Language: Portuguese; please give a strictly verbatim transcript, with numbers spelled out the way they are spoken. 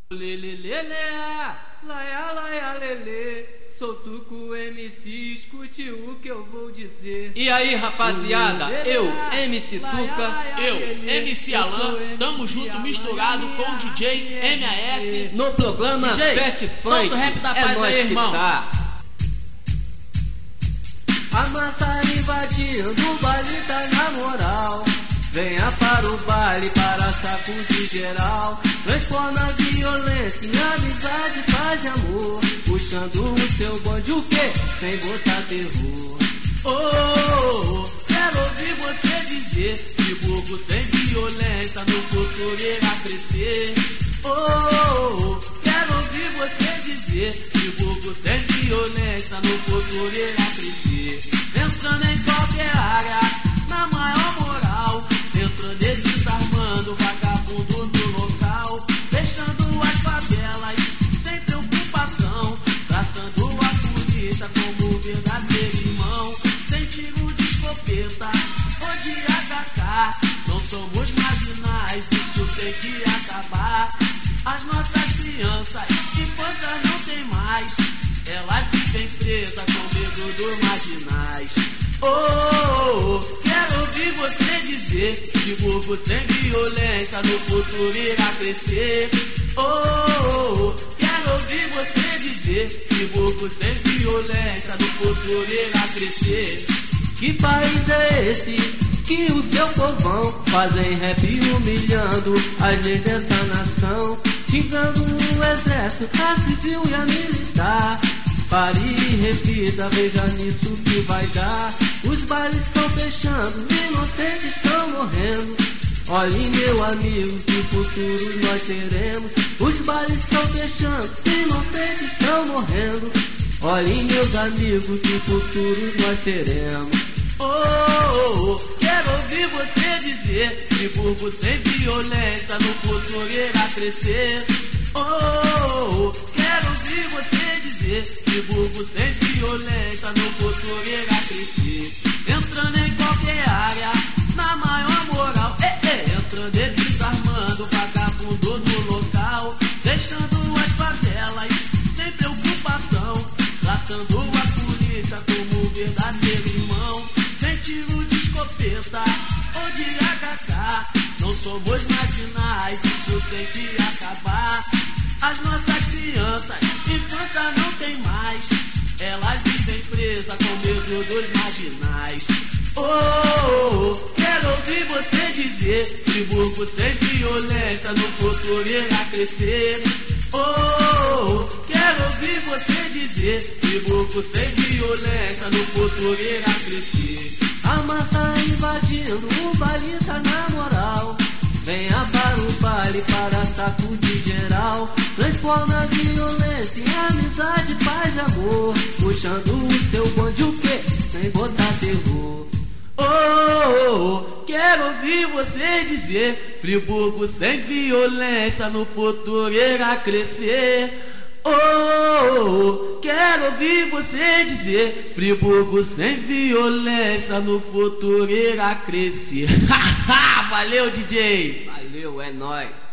Lelelele, laia, laia, lele. Sou Tuco M C, escute o que eu vou dizer. E aí, rapaziada, eu, M C Tuca, eu, M C Alan, tamo junto, misturado com o D J M A S no programa D J, Fast Funk. solta o rap da paz é nós aí, que irmão. Tá. A massa invadindo o baile tá na moral. Venha para o baile para sacudir geral. Transforma a violência em amizade, paz e amor. Puxando o seu bonde, o quê? Sem botar terror. Oh, oh, oh, quero ouvir você dizer que burro sem violência no futuro irá crescer. Oh, oh, oh, quero ouvir você dizer que burro sem violência no futuro irá crescer. Entrando em qualquer área, na maior moral. Entrando e desarmando o vagabundo no local. Fechando as favelas sem preocupação. Tratando a polícia como verdadeiro irmão. Sem tiro de escopeta ou de A K. Não somos marginais, isso tem que acabar. As nossas crianças, infância não tem mais. Elas vivem presas com medo dos marginais. Oh, oh, oh, quero ouvir você dizer que burro sem violência no futuro irá crescer. Oh, oh, oh, quero ouvir você dizer que burro sem violência no futuro irá crescer. Que país é esse que o seu povão fazem rap humilhando as leis dessa nação? Xingando o exército, a civil e a militar. Pare e repita, veja nisso que vai dar. Os bailes estão fechando, inocentes estão morrendo. Olhem, meu amigo, que futuro nós teremos. Os bailes estão fechando, inocentes estão morrendo. Olhem, meus amigos, que futuro nós teremos. Oh, oh, oh, quero ouvir você dizer que burro sem violência no futuro irá crescer. Oh, oh, oh, quero ouvir você dizer que burro sem violência no futuro irá crescer. Entrando em qualquer área, na maior moral. Eh, eh, entrando e desarmando vagabundo no local. Deixando as favelas sem preocupação. Tratando a polícia como verdadeiro irmão. Sem tiro de escopeta ou de A K. Não somos marginais, isso tem que acabar. As nossas crianças, infância não tem mais. Elas vivem presas com medo dos marginais. Oh, oh, oh, quero ouvir você dizer que burro sem violência no futuro irá crescer. Oh, oh, oh, quero ouvir você dizer que burro sem violência no futuro irá crescer. A massa invadindo o baile tá na moral. Venha para o baile para sacudir geral. Transforma a violência em amizade, paz e amor. Puxando o seu bonde, o quê? Sem botar terror. Oh, oh, oh, quero ouvir você dizer Friburgo sem violência no futuro irá crescer. Oh, oh, oh, quero ouvir você dizer Friburgo sem violência no futuro irá crescer. Valeu, D J. Valeu, é nóis.